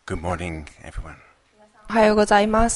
Good morning, everyone. おはようございます。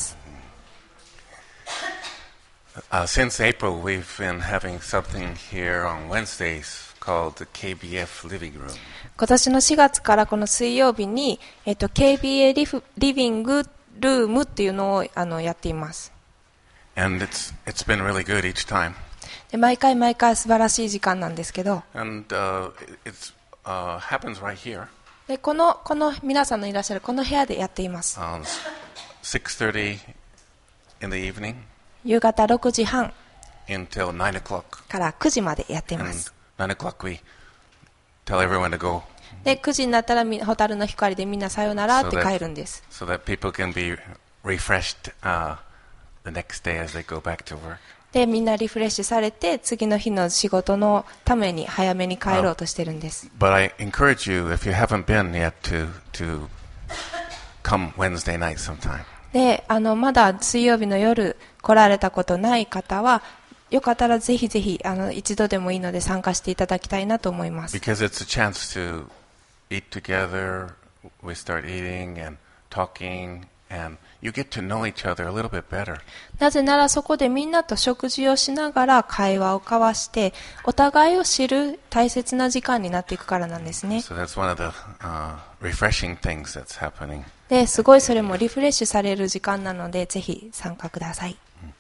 Since April, we've been having something here on Wednesdays called the KBF Living Room. 今年の4月からこの水曜日に、KBA リビングルームっていうのをやっています。 And it's been really good each time. で毎回素晴らしい時間なんですけど、 And it happens right here. でこの皆さんのいらっしゃるこの部屋でやっています。 6:30 in the evening. 夕方6時半 until 9 o'clock. から9時までやっています。 And 9 o'clock we tell everyone to go. で9時になったらホタルの光でみんなさよならって帰るんです。 So that people can be refreshed the next day as they go back to work. でみんなリフレッシュされて次の日の仕事のために早めに帰ろうとしてるんです。 But I encourage you, if you haven't been yet, to come Wednesday night sometime. でまだ水曜日の夜来られたことない方はよかったらぜひぜひ一度でもいいので参加していただきたいなと思います。 Because it's a chance to eat together. We start eating and talking, and you get to know each other a little bit better. なぜならそこでみんなと食事をしながら会話を交わしてお互いを知る大切な時間になっていくからなんですね。 So that's one of the refreshing things that's happening. ですごいそれもリフレッシュされる時間なのでぜひ参加ください。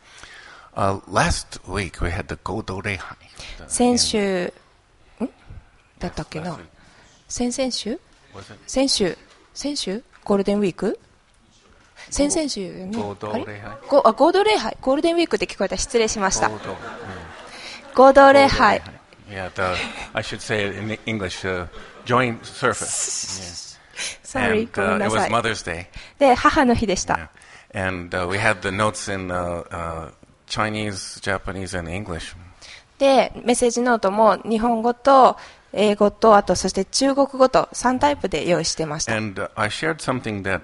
Last week we had the Godo Reihai. 先週だったっけな。先々週先週ゴールデンウィーク先々週ね。 合同礼拝合同礼拝ゴールデンウィークって聞こえた。失礼しました。合同礼拝。 Yeah, I should say it in English, joint service. Sorry, ごめん And な it さ was い。 Mother's Day. で、母の日でした。 Yeah. And we had the notes in Chinese, Japanese, and English. で、メッセージノートも日本語と英語とあとそして中国語と3タイプで用意してました。 And I shared something that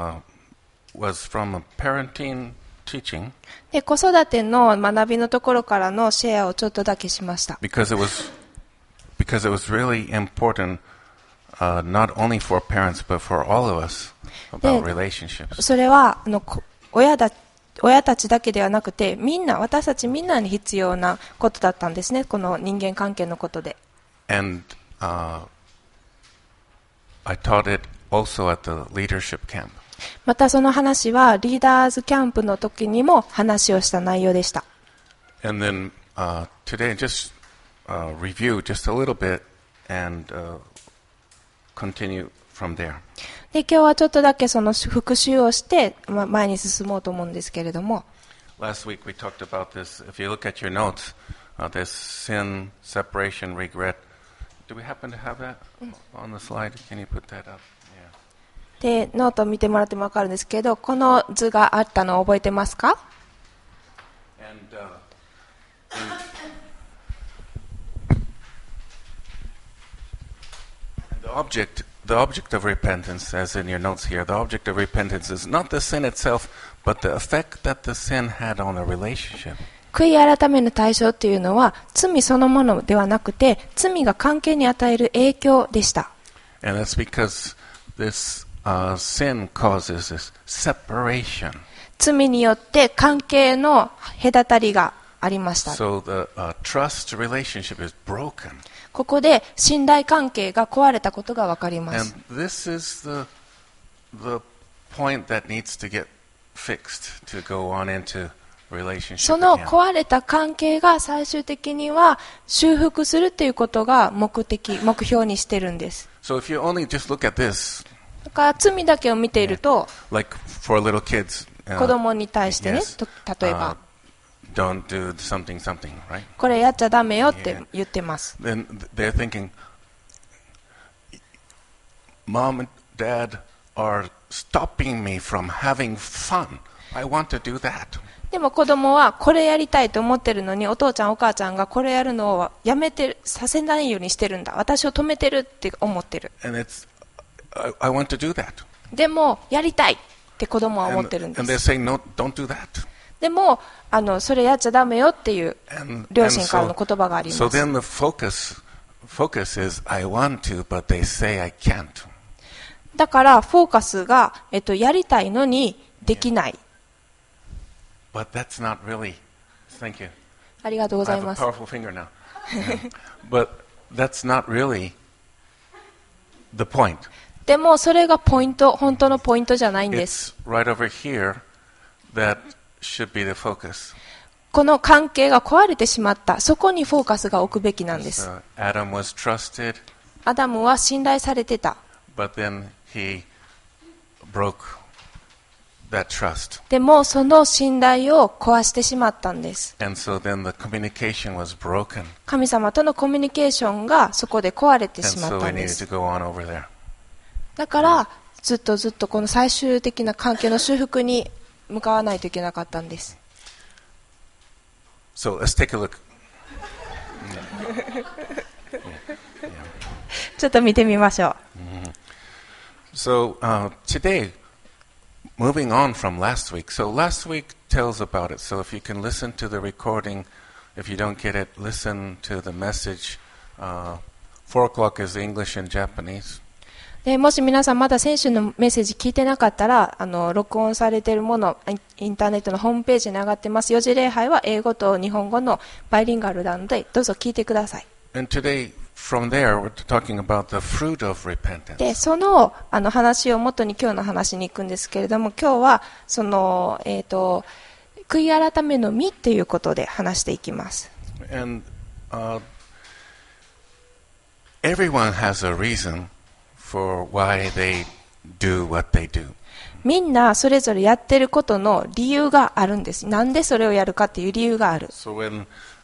was from a parenting teaching. で、子育ての学びのところからのシェアをちょっとだけしました。 Because it was really important, not only for parents but for all of us about relationships. それは親たちだけではなくてみんな私たちみんなに必要なことだったんですね。この人間関係のことで。 And I taught it also at the leadership camp. またその話はリーダーズキャンプの時にも話をした内容でした。 And then today just review just a little bit and continue from there. で今日はちょっとだけその復習をして、前に進もうと思うんですけれども。 Last week we talked about this. If you look at your notes, this sin, separation, regret. Do we happen to have that on the slide? Can you put that up? でノートを見てもらっても分かるんですけど、この図があったのを覚えてますか？ The object of repentance, as in your notes here, the object of repentance is not the sin itself, but the effect that the sin had on a relationship. 悔い改めの対象というのは罪そのものではなくて罪が関係に与える影響でした。 And that's because this sin causes this separation. 罪によって関係の隔たりがありました。 So the trust relationship is broken. ここで信頼関係が壊れたことが分かります。 And this is the point that needs to get fixed to go on into relationship. その壊れた関係が最終的には修復するということが目標にしてるんです。 So if you only just look at this, だから罪だけを見ていると、 like for little kids, 子供に対してね、 yes, 例えば、 don't do something, right? これやっちゃダメよって言ってます。 Then they're thinking, Mom and Dad are stopping me from having fun. I want to do that. でも子供はこれやりたいと思ってるのにお父ちゃんお母ちゃんがこれやるのをやめてさせないようにしてるんだ。私を止めてるって思ってる。 And I want to do that. でもやりたいって子供は思ってるんで And they're す。 saying, no, don't do that. でもそれやっちゃダメよっていう両親からの言葉があります。 So then the focus is, I want to, but they say I can't. だからフォーカスが、やりたいのにできない。 But that's not really. Thank you. ありがとうござ I い have a ます。 powerful finger now. Yeah. But that's not really the point. でもそれがポイント、本当のポイントじゃないんです。 It's right over here that should be the focus. この関係が壊れてしまった。そこにフォーカスが置くべきなんです。 Adam was trusted, アダムは信頼されてた。 but then he broke that trust. でもその信頼を壊してしまったんです。 And so then the communication was broken. 神様とのコミュニケーションがそこで壊れて And しまっ so た we んで needed す。 to go on over there. だからずっとこの最終的な関係の修復に向かわないといけなかったんです。 So let's take a look. ちょっと見てみましょう。 So today, moving on from last week. So last week tells about it. So if you can listen to the recording, if you don't get it, listen to the message. 4 o'clock is English and Japanese. でもし皆さんまだ先週のメッセージ聞いてなかったら、録音されているもの、インターネットのホームページに上がってます。4時礼拝は英語と日本語のバイリンガルなので、どうぞ聞いてください。 And today, from there, we're talking about the fruit of repentance. で、その、話を元に今日の話に行くんですけれども、今日は、その、悔い改めの実ということで話していきます。 And everyone has a reason for why they do what they do. みんなそれぞれやってることの理由があるんです。なんでそれをやるかっていう理由がある。 So when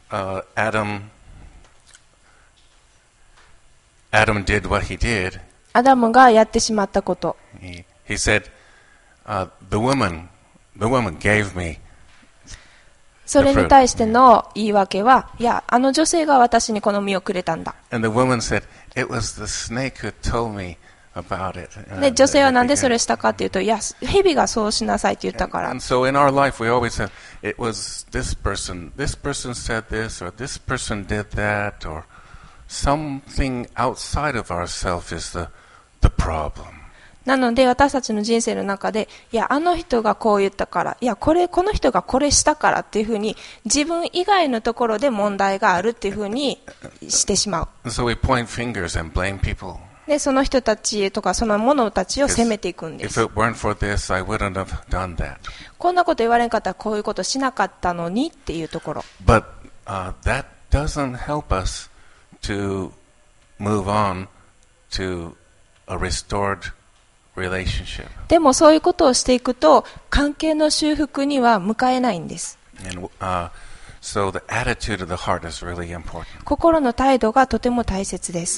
Adam did what he did, アダムがやってしまったこと。 he said, the woman gave me. それに対しての言い訳は、いや、あの女性が私にこの実をくれたんだ。 And the woman said, it was the snake who told me about it. で、女性はなんでそれしたかっていうと、いや、蛇がそうしなさいって言ったから。 And so in our life we always said, it was this person said this, or this person did that, or something outside of ourselves is the problem. なので私たちの人生の中で、いや、あの人がこう言ったから、いや、この人がこれしたからっていうふうに、自分以外のところで問題があるっていうふうにしてしまう。 And so we point fingers and blame people. で、その人たちとかその者たちを責めていくんで If す。 it weren't for this, I wouldn't have done that. こんなこと言われんかったらこういうことしなかったのにっていうところ。 But that doesn't help us to move on to a restored relationship. でもそういうことをしていくと、関係の修復には向かえないんです。 And so the attitude of the heart is really important. 心の態度がとても大切です。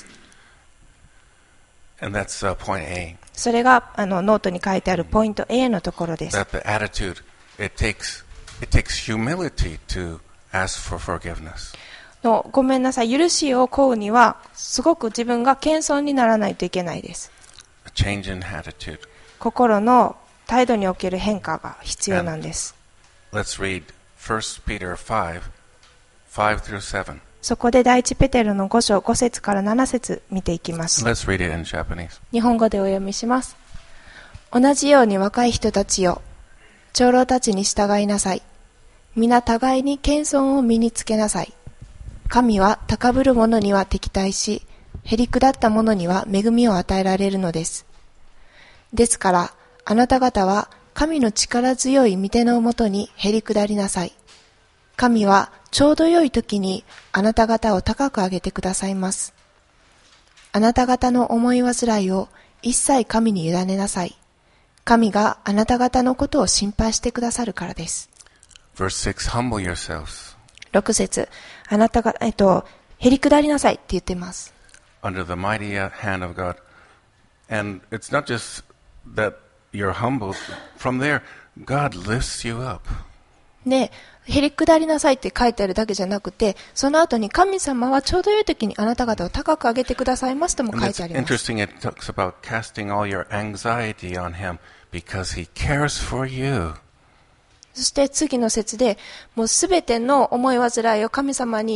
And that's point A. それがノートに書いてあるポイント A のところです。 That the attitude, it takes humility to ask for forgiveness. ごめんなさい、許しを請うにはすごく自分が謙遜にならないといけないです。 A change in attitude. 心の態度における変化が必要なんです。 Let's read 1 Peter 5 through 7. そこで第一ペテロの5章5節から7節見ていきます。 Let's read it in Japanese. 日本語でお読みします。同じように若い人たちよ、長老たちに従いなさい。皆互いに謙遜を身につけなさい。神は高ぶる者には敵対し、へりくだった者には恵みを与えられるのです。ですから、あなた方は神の力強い御手のもとにへりくだりなさい。神はちょうど良い時にあなた方を高く上げてくださいます。あなた方の思い煩いを一切神に委ねなさい。神があなた方のことを心配してくださるからです。 Verse 6, humble yourselves 6節、あなたが、へりくだりなさいって言ってます。 under the mighty hand of God. And it's not just that you're humbled. From there, God lifts you up. で、へりくだりなさいって書いてあるだけじゃなくて、その後に神様はちょうど良い時にあなた方を高く上げてくださいますとも And 書い it's てあります。 interesting, it talks about casting all your anxiety on Him because He cares for you. そして次の節で、もうすべての思い煩いを神様に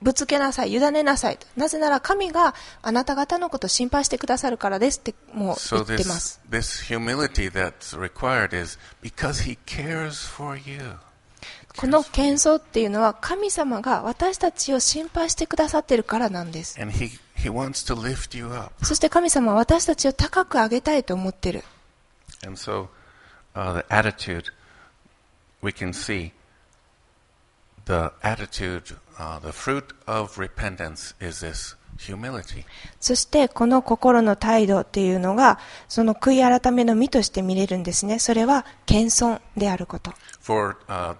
ぶつけなさい、委ねなさい。なぜなら神があなた方のことを心配してくださるからですってもう言 So ってます。 this humility that's required is because he cares for you. この謙遜っていうのは神様が私たちを心配してくださっているからなんです。 And he wants to lift you up. そして神様は私たちを高く上げたいと思っている。 And so the attitude, we can see the attitude, the fruit of repentance is this humility. そしてこの心の態度っていうのがその悔い改めの実として見れるんですね。それは謙遜であること。 For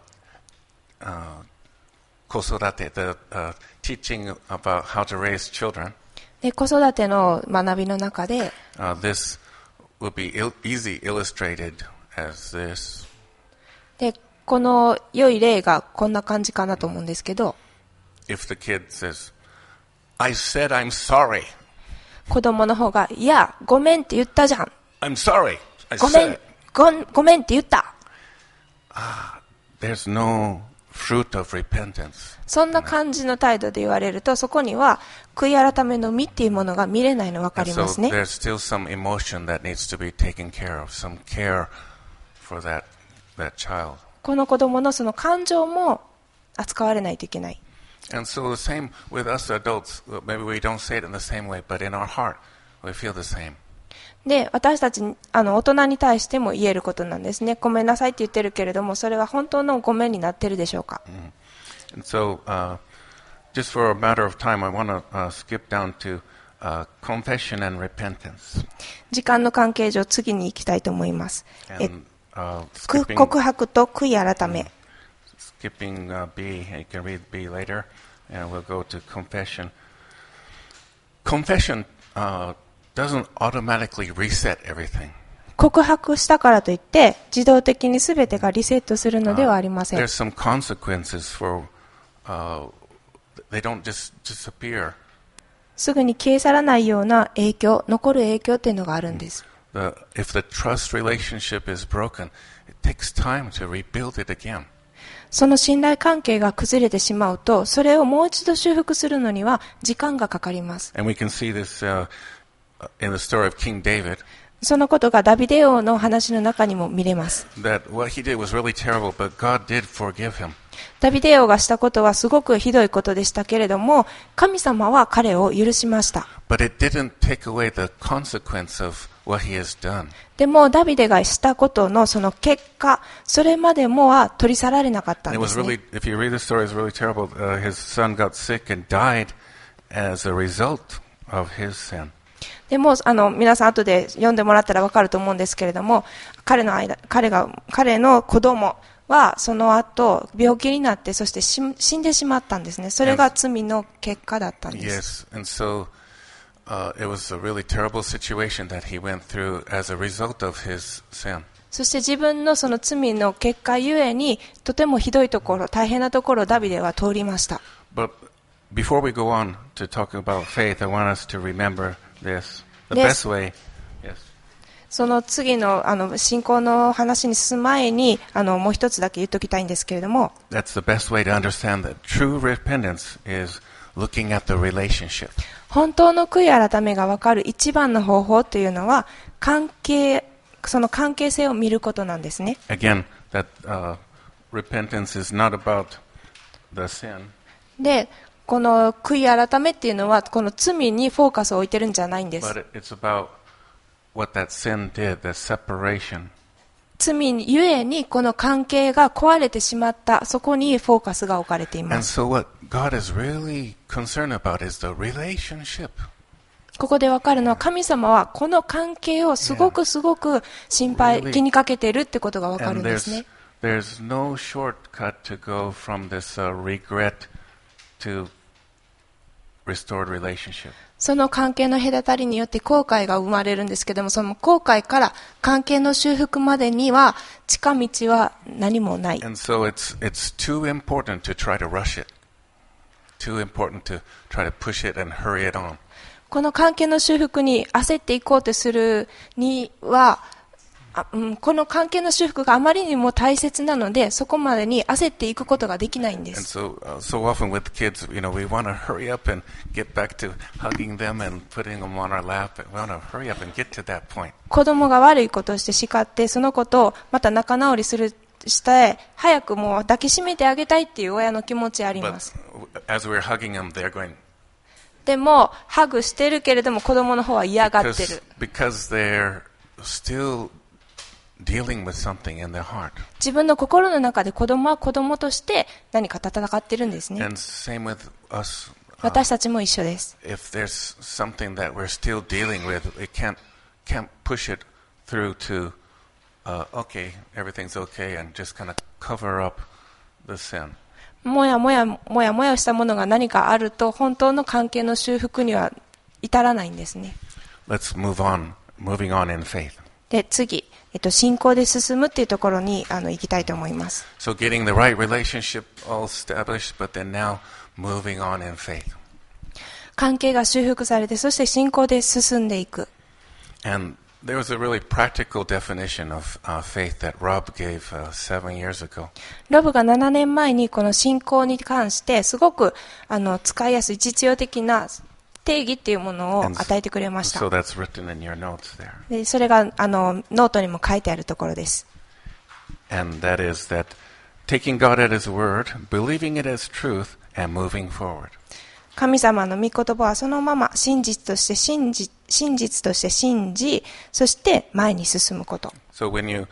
kosorate, the teaching about how to raise children, で子育ての学びの中で、 this will be easy illustrated as this. でこの良い例がこんな感じかなと思うんですけど、 If the kid says, I said I'm sorry. 子供の方が、いや、ごめんって言ったじゃん。 I'm sorry. I ごめ said ん it.、 ごめんって言った。 There's no fruit of repentance. そんな感じの態度で言われると、そこには悔い改めの実っていうものが見れないの分か And りま so すね。 there's still some emotion that needs to be taken care of, some care for that child. この子供のその感情も扱われないといけない。 And so the same with us adults. Maybe we don't say it in the same way, but in our heart, we feel the same. で、私たち、大人に対しても言えることなんですね。ごめんなさいって言ってるけれども、それは本当のごめんになってるでしょうか。 And so, just for a matter of time, I want to skip down to confession and repentance. 時間の関係上、次に行きたいと思います。 And 告白と悔い改め。 skipping B, you can read B later, and we'll go to confession. Confession doesn't automatically reset everything. 告白したからといって自動的に全てがリセットするのではありません。 There's some consequences for, they don't just disappear. すぐに消え去らないような影響、残る影響というのがあるんです。 If the trust relationship is broken, it takes time to rebuild it again. その信頼関係が崩れてしまうと、それをもう一度修復するのには時間がかかります。 And we can see this in the story of King David. そのことがダビデ王の話の中にも見れます。 That what he did was really terrible, but God did forgive him. ダビデ王がしたことはすごくひどいことでしたけれども、神様は彼を許しました。 But it didn't take away the consequence of what he has done. でもダビデがしたことのその結果、それまでもは取り去られなかったん And it です was ね。 really, if you read the story, it's really terrible. His son got sick and died as a result of his sin. でも皆さん後で読んでもらったら分かると思うんですけれども、彼の子供はその後病気になってそして死んでしまったんですね。それが罪の結果だったんです。 Yes, and so it was a really terrible situation that he went through as a result of his sin. そして自分のその罪の結果ゆえにとてもひどいところ、大変なところをダビデは通りました。 But before we go on to talk about faith, I want us to remember this. The Yes. best way, yes. その次の信仰の話に進む前にもう一つだけ言っておきたいんですけれども、 That's the best way to understand that true repentance is looking at the relationship. 本当の悔い改めが分かる一番の方法というのはその関係性を見ることなんですね。 Again, that repentance is not about the sin, で、この悔い改めっていうのはこの罪にフォーカスを置いてるんじゃないんです。 but it's about what that sin did, the separation. 罪ゆえにこの関係が壊れてしまった、そこにフォーカスが置かれていま And す。 so what God is really concerned about is the relationship. ここで分かるのは神様はこの関係をすごく心配、 Really. 気にかけているってことが分かる And んですね。 there's no shortcut to go from this regret to restored relationship. その関係の隔たりによって後悔が生まれるんですけども、その後悔から関係の修復までには近道は何もない。 And so it's too important to try to rush it. Too important to try to push it and hurry it on. この関係の修復に焦っていこうとするにはこの関係の修復があまりにも大切なので、そこまでに焦っていくことができないんで And す。 so often with kids, we want to hurry up and get back to hugging them and putting them on our lap. We want to hurry up and get to that point. 子供が悪いことをして叱って、そのことをまた仲直りして早くもう抱きしめてあげたいっていう親の気持ちありま But す。 as we're hugging them, they're going, でもハグしてるけれども子供の方は嫌がってる。 because they're still dealing with something in their heart. 自分の心の中で子供は子供として何か戦ってるんですね。 And same with us. 私たちも一緒です。 If there's something that we're still dealing with, we can't push it through to, okay, everything's okay, and just kind of cover up the sin. もやもやしたものが何かあると本当の関係の修復には至らないんですね。 Let's moving on in faith. で、次、信仰で進むっていうところに行きたいと思います。 So getting the right relationship all established, but then now moving on in faith. 関係が修復されて、そして信仰で進んでいく。 And there was a really practical definition of faith that Rob gave 7 years ago. ロブが7年前にこの信仰に関してすごく使いやすい実用的な定義っていうものを与えてくれました。 So that's written in your notes there. でそれがノートにも書いてあるところです。 And that is that taking God at His word, believing it as truth, and moving forward. 神様の御言葉はそのまま真実として信じ、そして前に進むこと。 So when you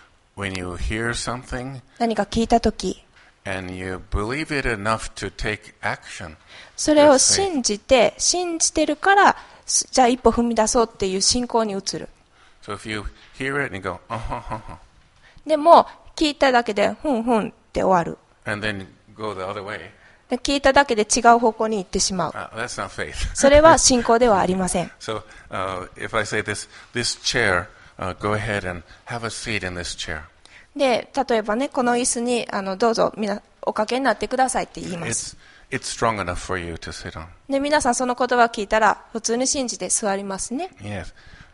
hear something 何か聞いたとき、 and you believe it enough to take action, それを信じてるから、じゃあ一歩踏み出そうっていう信仰に移る。 so if you hear it and you go, でも聞いただけでふんふんって終わる。 and then go the other way, で聞いただけで違う方向に行ってしまう。 that's not faith. それは信仰ではありません。 So if I say this chair, go ahead and have a seat in this chair. で、例えばね、この椅子にどうぞおかけになってくださいって言います。 It's strong enough for you to sit on. で、皆さんその言葉を聞いたら普通に信じて座りますね。 Yes.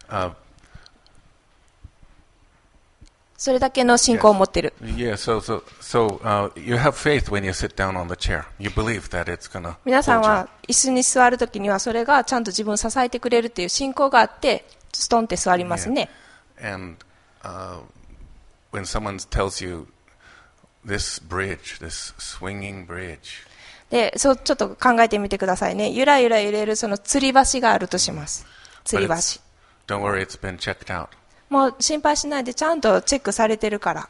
それだけの信仰を持ってる。 Yeah, so you have faith when you sit down on the chair. You believe that it's going to 皆さん hold you. は椅子に座るときにはそれがちゃんと自分を支えてくれるっていう信仰があってストンって座りますね。 And when someone tells you this swinging bridge, で、ちょっと考えてみてくださいね。ゆらゆら揺れるその吊り橋があるとします。吊 but り橋。 don't worry, it's been checked out. もう心配しないでちゃんとチェックされてるから。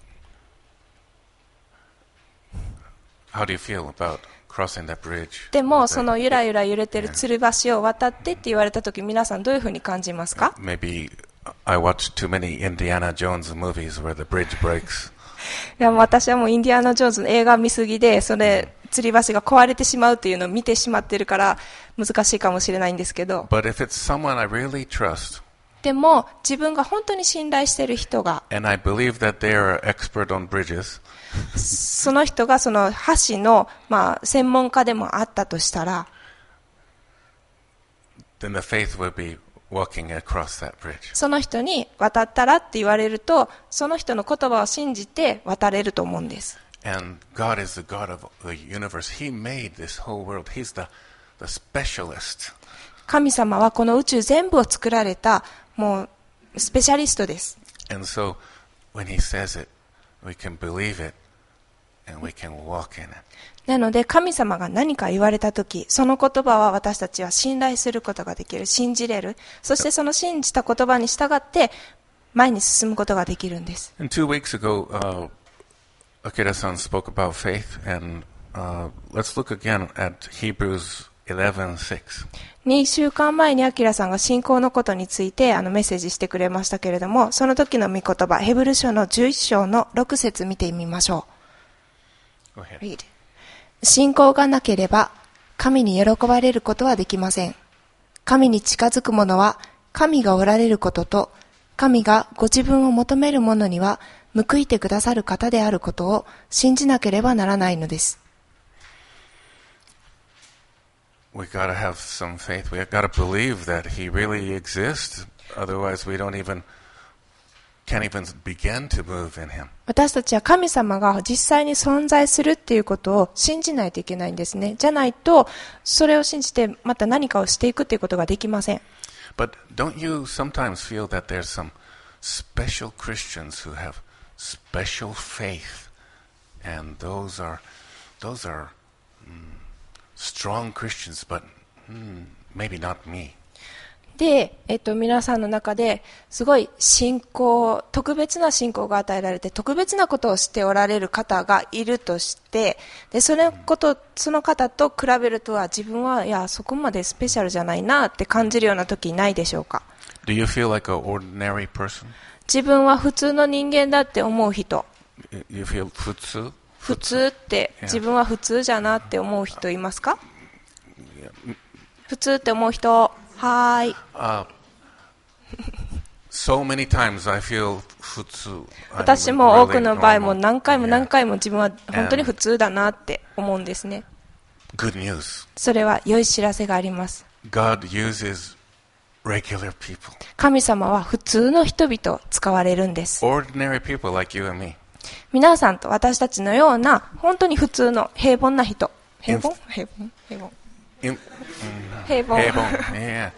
How do you feel about crossing that bridge? でもそのゆらゆら揺れてる吊り橋を渡ってって言われたとき、皆さんどういうふうに感じますか？ Maybe I watched too many Indiana Jones movies where the bridge breaks. いや、もう私はもうインディアナ・ジョーンズの映画見すぎで、それ吊り橋が壊れてしまうっていうのを見てしまってるから難しいかもしれないんですけど、 But if it's someone I really trust, でも自分が本当に信頼している人が、 and I believe that they are an expert on bridges, その人がその橋の、専門家でもあったとしたら、 then the faith will be walking across that bridge. その人に渡ったらって言われると、その人の言葉を信じて渡れると思うんです。 And God is the God of the universe. He made this whole world. He's the specialist. 神様はこの宇宙全部を作られたもうスペシャリストです。 And so when He says it, we can believe it and we can walk in it. なので神様が何か言われたとき、その言葉は私たちは信頼することができる、信じれる。そしてその信じた言葉に従って前に進むことができるんです。 And 2 weeks ago, Akira-san spoke about faith, and let's look again at Hebrews 11:6. 2週間前にアキラさんが信仰のことについてメッセージしてくれましたけれども、その時の御言葉、ヘブル書の11章の6節見てみましょう。 Go ahead. Read. 信仰がなければ神に喜ばれることはできません。神に近づく者は神がおられることと、神がご自分を求める者には報いてくださる方であることを信じなければならないのです。 We gotta have some faith. We gotta believe that He really exists. Otherwise, we don't even can't even begin to move in him. 私たちは神様が実際に存在するっていうことを信じないといけないんですね。じゃないと、それを信じてまた何かをしていくっていうことができません。 But don't you sometimes feel that there's some special Christians who have special faith, and those are strong Christians, but maybe not me. で、皆さんの中ですごい特別な信仰が与えられて、特別なことをしておられる方がいるとして、で、その方と比べるとは自分は、いや、そこまでスペシャルじゃないなって感じるような時ないでしょうか。 Do you feel like an ordinary person? 自分は普通の人間だって思う人。 You feel 普通って自分は普通じゃなって思う人いますか？普通って思う人。はーい。 So many times I feel 普通。 私も多くの場合も何回も自分は本当に普通だなって思うんですね。 Good news. それは良い知らせがあります。 God uses regular people. 神様は普通の人々を使われるんです。 Ordinary people like you and me. 皆さんと私たちのような本当に普通の平凡な人。平凡。 Yeah.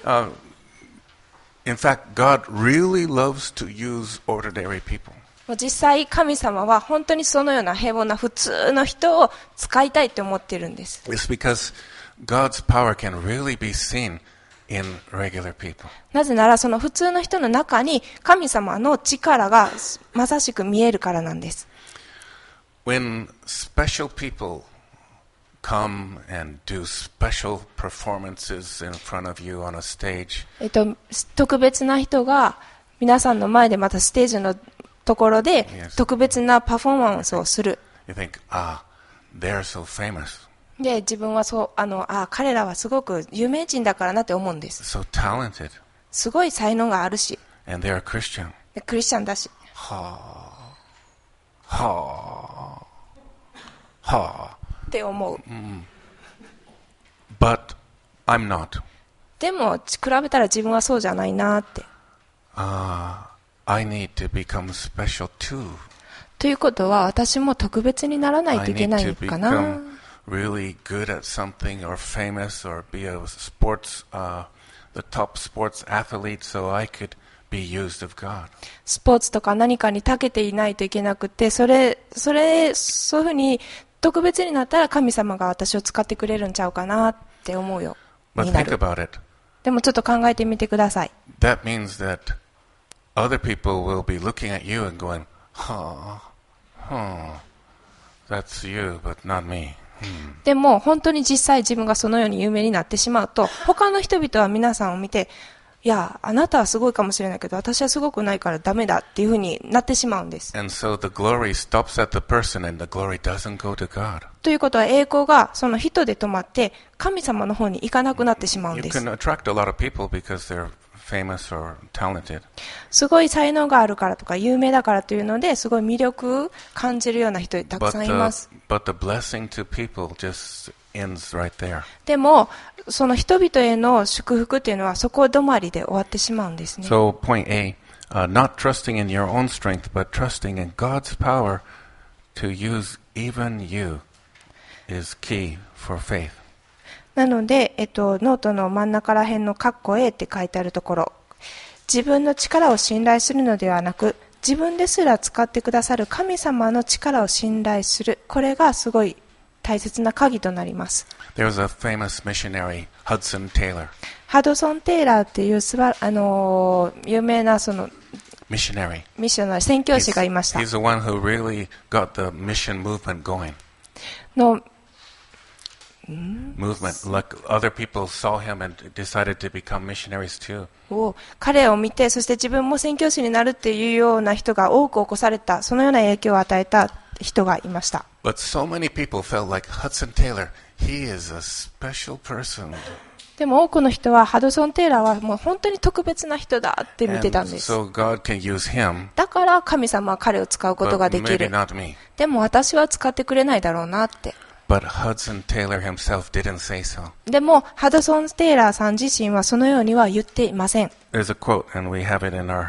In fact, God really loves to use ordinary people. 実際神様は本当にそのような平凡な普通の人を使いたいと思っているんです。 It's because God's power can really be seen in regular people. なぜならその普通の人の中に神様の力がまさしく見えるからなんです。 When special people come and do special performances in front of you on a stage. 特別な人が皆さんの前でまたステージのところで特別なパフォーマンスをする。 You think, they're so famous. で、自分は彼らはすごく有名人だからなって思うんです。 So talented. すごい才能があるし。 And they're a Christian. でクリスチャンだし。って思う。 But I'm not. でも比べたら自分はそうじゃないなって。 I need to become special too. ということは私も特別にならないといけないかな。 I need to become really good at something or famous or be the top sports athlete so I could be used of God. スポーツとか何かに長けていないといけなくて、そういうふうに特別になったら神様が私を使ってくれるんちゃうかなって思うよ。 But think about it. でもちょっと考えてみてください。 That means that other people will be looking at you and going, that's you, but not me. でも本当に実際自分がそのように有名になってしまうと、他の人々は皆さんを見て、いや、あなたはすごいかもしれないけど、私はすごくないからダメだっていうふうになってしまうんです。 And so the glory stops at the person and the glory doesn't go to God. ということは栄光がその人で止まって神様の方に行かなくなってしまうんです。 You can attract a lot of people because they're famous or talented. すごい才能があるからとか有名だからというのですごい魅力感じるような人たくさんいます。 But the blessing to people just ends right there. でもその人々への祝福というのはそこ止まりで終わってしまうんですね。 So point A, not trusting in your own strength, but trusting in God's power to use even you is key for faith. なので、ノートの真ん中ら辺の括弧 A って書いてあるところ、自分の力を信頼するのではなく、自分ですら使ってくださる神様の力を信頼する。これがすごい大切な鍵となります。 There was a famous missionary, Hudson Taylor. ハドソン・テイラーっていう有名なそのミッショナリー宣教師がいました。 He's the one who really got the mission movement going. の movement, like other people saw him and decided to become missionaries too. 彼を見て、そして自分も宣教師になるっていうような人が多く起こされた、そのような影響を与えた人がいました。 But so many people felt like Hudson Taylor, he is a special person. でも多くの人はハドソン・テイラーはもう本当に特別な人だって見てたんです。 So God can use him, だから神様は彼を使うことができ but る。 maybe not me. でも私は使ってくれないだろうなって。 But Hudson Taylor himself didn't say so. でもハドソン・テイラーさん自身はそのようには言っていません。 There's a quote, and we have it in our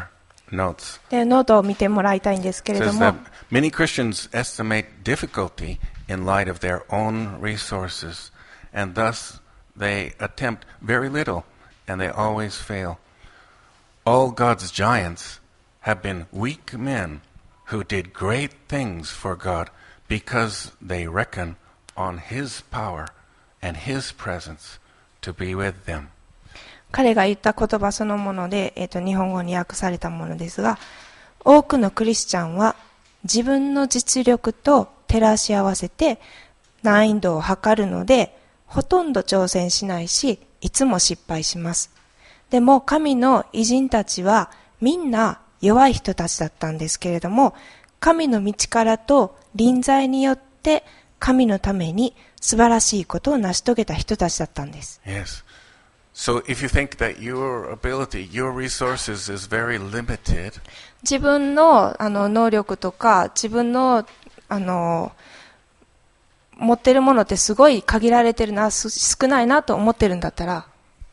notes. で、ノートを見てもらいたいんですけ It れど says も that、many Christians estimate difficulty in light of their own resources, and thus they attempt very little, and they always fail. All God's giants have been weak men who did great things for God because they reckon on His power and His presence to be with them. 彼が言った言葉そのもので、日本語に訳されたものですが、多くのクリスチャンは自分の実力と照らし合わせて難易度を測るので、ほとんど挑戦しないし、いつも失敗します。でも神の偉人たちはみんな弱い人たちだったんですけれども、神の道からと臨在によって神のために素晴らしいことを成し遂げた人たちだったんです。 Yes. So if you think that your ability, your resources is very limited, 自分の能力とか自分の持ってるものってすごい限られてるな、少ないなと思ってるんだったら、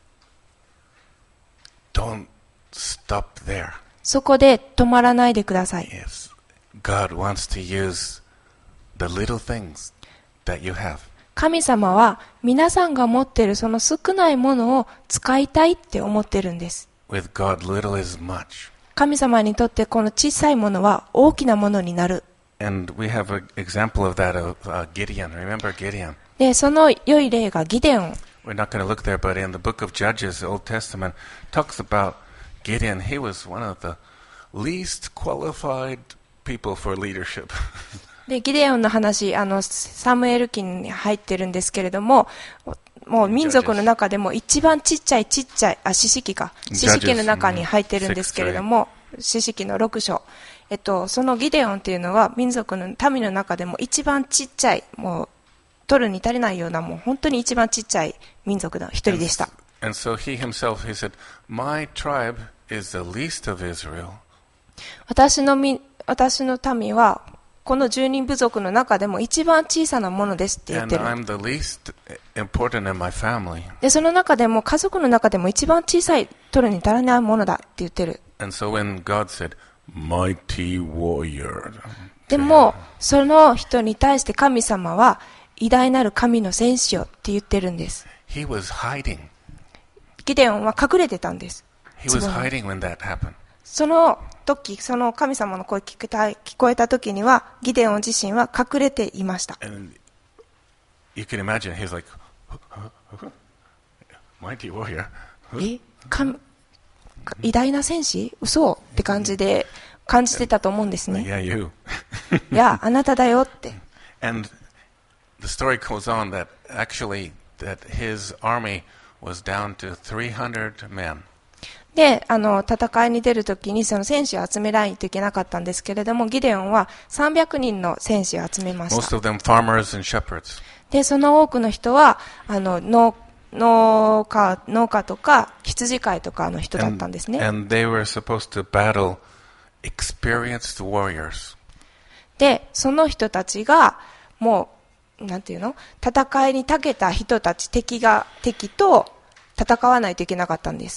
don't stop there. そこで止まらないでください。 Yes. God wants to use the little things that you have. 神様は皆さんが持っているその少ないものを使いたいって思ってるんです。 With God, little is much. 神様にとってこの小さいものは大きなものになる。 And we have an example of that of Gideon. Remember Gideon? で、その良い例がギデオン。 We're not going to look there, but in the book of Judges, the Old Testament, talks about Gideon. He was one of the least qualified people for leadership. で、ギデオンの話、サムエル記に入ってるんですけれども、もう民族の中でも一番ちっちゃい、四式か。四式の中に入ってるんですけれども、四式の6章。そのギデオンっていうのは民族の民の中でも一番ちっちゃい、もう、取るに足りないような、もう本当に一番ちっちゃい民族の一人でした。 And so he himself, he said, my tribe is the least of Israel. 私の民は、この10人部族の中でも一番小さなものですって言ってる。 And I'm the least important in my family. で、その中でも家族の中でも一番小さい、取るに足らないものだって言ってる。 And so when God said, mighty warrior. でも、その人に対して神様は、偉大なる神の戦士よって言ってるんです。 He was hiding. ギデオンは隠れてたんです。 He was hiding when that happened. その時、その神様の声聞こえた時には、ギデオン自身は隠れていました。 And you can imagine, he was like, mighty warrior. 偉大な戦士？嘘って感じで感じてたと思うんですね。 Yeah, you. いや、あなただよって。 And the story goes on that actually that his army was down to 300 men. で、戦いに出るときにその戦士を集めないといけなかったんですけれども、ギデオンは300人の戦士を集めまし Most た。 of them farmers and shepherds. で、その多くの人は、農家とか羊飼いとかの人だったんですね。 And they were supposed to battle experienced warriors. で、その人たちが、もう、なんていうの？戦いに長けた人たち、敵と戦わないといけなかったんです。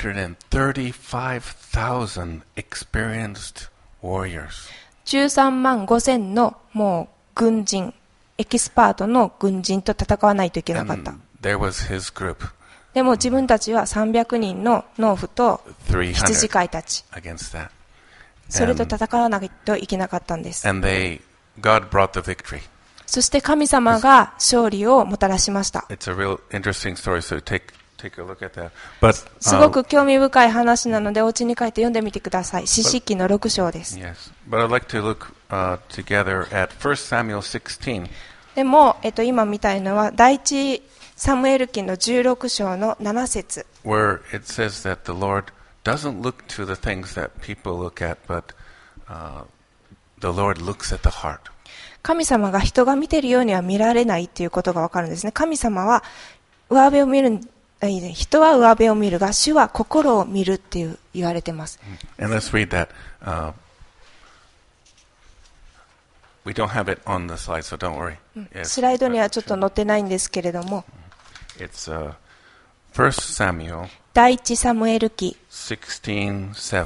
135,000 experienced warriors. 13万5千のもう軍人、エキスパートの軍人と戦わないといけなかった。 And there was his group. でも自分たちは300人の農夫と羊飼いたち。 against that. それと戦わないといけなかったんです。 And God brought the victory. そして神様が勝利をもたらしました。 It's a real interesting story, so take a look at that. But すごく興味深い話なので、お家に帰って読んでみてください。四式の6章です。 yes, but I'd like to look together at 1 Samuel 16. でも、今見たいのは、第一サムエル記の16章の7節 where it says that the Lord doesn't look to the things that people look at, but the Lord looks at the heart. 神様が人が見ているようには見られないということがわかるんですね。神様は上辺を見る、人は上辺を見るが、主は心を見るって言われています。 And let's read that. We don't have it on the slide, so don't worry. スライドにはちょっと載ってないんですけれども、 It's 1 Samuel 第一サムエル記 16:7.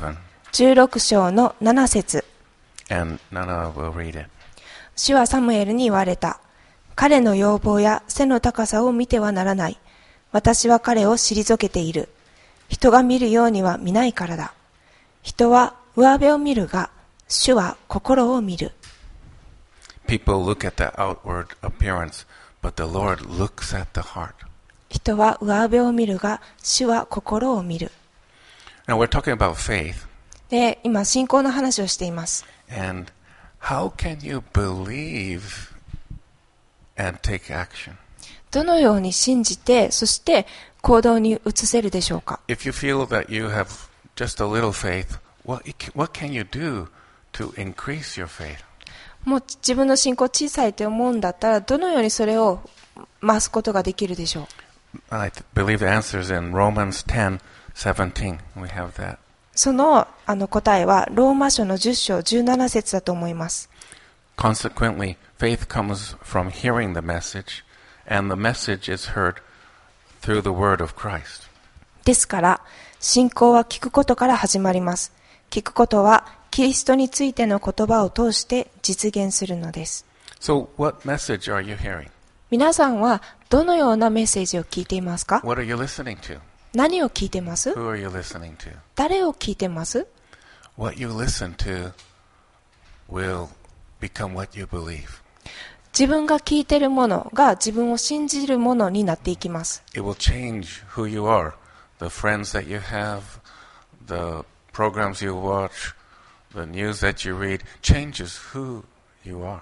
16章の7節。 And Nana will read it. 主はサムエルに言われた。彼の容貌や背の高さを見てはならない。私は彼を退けている。人が見るようには見ないからだ。人は上辺を見るが、主は心を見る。 People look at the outward appearance, but the Lord looks at the heart. 人は上辺を見るが、主は心を見る。 Now we're talking about faith. で、今、信仰の話をしています。 And how can you believe and take action? どのように信じて、そして行動に移せるでしょうか。 If you feel that you have just a little faith, what can you do to increase your faith? もう自分の信仰小さいと思うんだったら、どのようにそれを増すことができるでしょう。 I believe the answer is in Romans 10:17. We have that. その答えはローマ書の10章17節だと思います。 Consequently, faith comes from hearing the message, and the message is heard through the word of Christ. ですから、信仰は聞くことから始まります。聞くことはキリストについての言葉を通して実現するのです。 So, what message are you hearing? 皆さんはどのようなメッセージを聞いていますか？ What are you listening to? 何を聞いてます？ Who are you listening to? 誰を聞いてます？ What you listen to will become what you believe. 自分が聞いているものが自分を信じるものになっていきます。 It will change who you are, the friends that you have, the programs you watch, the news that you read, changes who you are.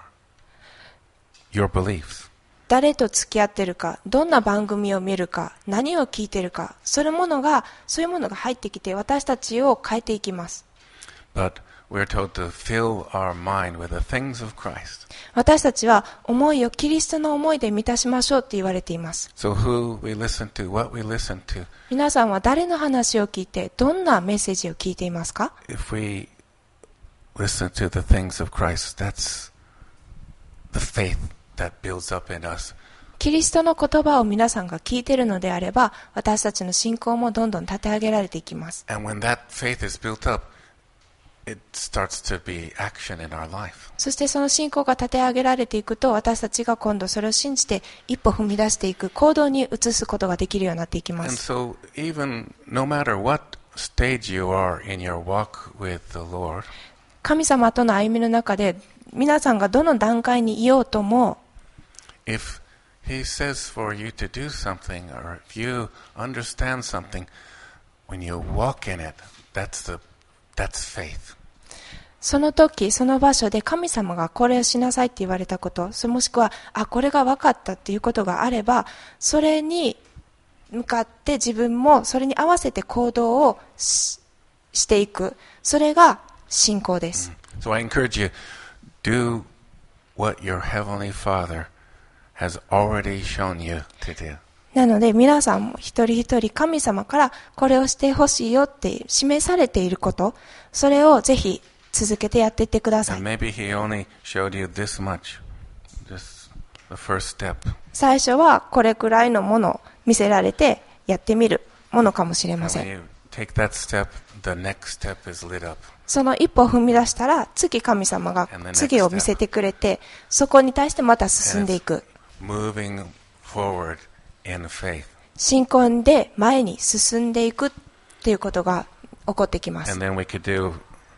Your beliefs. 誰と付き合ってるか、どんな番組を見るか、何を聞いてるか、そういうものが入ってきて私たちを変えていきます。 But we're told to fill our mind with the things of Christ. 私たちは思いをキリストの思いで満たしましょうって言われています。 So who we listen to, what we listen to. 皆さんは誰の話を聞いて、どんなメッセージを聞いていますか？ If we listen to the things of Christ, that's the faith that builds up in us. キリストの言葉を皆さんが聞いているのであれば、私たちの信仰もどんどん立て上げられていきます。 And when that faith is built up, it starts to be action in our life. そしてその信仰が立て上げられていくと、私たちが今度それを信じて一歩踏み出していく行動に移すことができるようになっていきま And す。 so even no matter what stage you are in your walk with the Lord, 神様との歩みの中で、皆さんがどの段階にいようとも、 if He says for you to do something, or if you understand something, when you walk in it, that's faith. その時、その場所で神様がこれをしなさいって言われたこと、もしくは、これが分かったっていうことがあれば、それに向かって自分もそれに合わせて行動をしていく。それが信仰です。 So I encourage you, do what your Heavenly Father has already shown you to do. なので皆さんも一人一人神様からこれをしてほしいよって示されていること、それをぜひ続けてやっていってください。 And maybe He only showed you this much, just the first step. 最初はこれくらいのものを見せられてやってみるものかもしれま And せ when ん。 you take that step, the next step is lit up. その一歩を踏み出したら次神様が次を見せてくれて、そこに対してまた進んでいく。 Moving forward in faith. 信仰で前に進んでいくっていうことが起こってきます。 And then we could do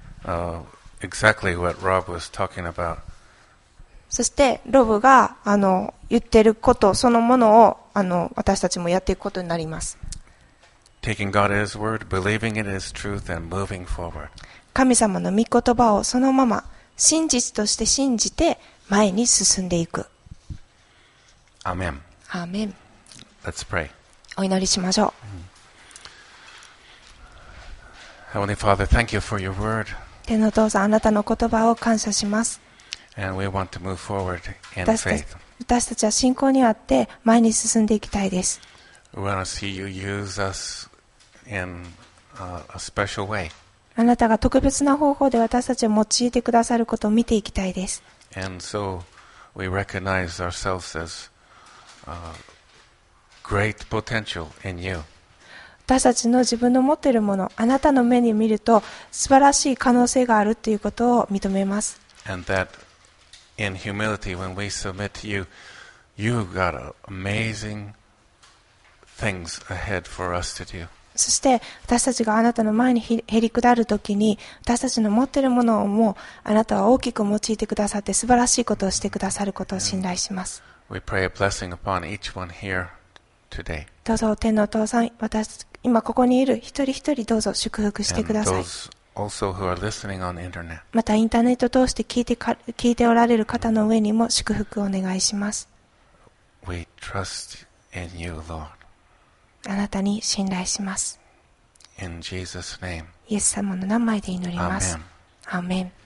exactly what Rob was talking about. そしてロブが言ってることそのものを私たちもやっていくことになります。 Taking God at His word, believing in His truth, and moving forward. 神様の御言葉をそのまま真実として信じて前に進んでいく。 Amen. アーメン。 Let's pray. お祈りしましょ Heavenly Father, thank you for your word. う。天のお父さん、あなたの言葉を感謝します。 And we want to move forward in 私 faith. たちは信仰にあって前に進んでいきたいです。 We want to see you use us in a special way. あなたが特別な方法で私たちを用いてくださることを見ていきたいです。 And so we recognize ourselves as great potential in you. 私たちの自分の持っているもの、あなたの目に見ると素晴らしい可能性があるということを認めます。 And that in humility, when we submit to you, you've got amazing things ahead for us to do. そして私たちがあなたの前にへり下るときに、私たちの持っているものをもあなたは大きく用いてくださって素晴らしいことをしてくださることを信頼します。 We pray a blessing upon each one here today. どうぞ天のお父さん、今ここにいる一人一人どうぞ祝福してくだ And さい。 those also who are listening on the internet. またインターネットを通して聞いておられる方の上にも祝福をお願いします。 We trust in you, Lord. あなたに信頼します。 In Jesus' name. イエス様の名前で祈ります。 Amen. アーメン。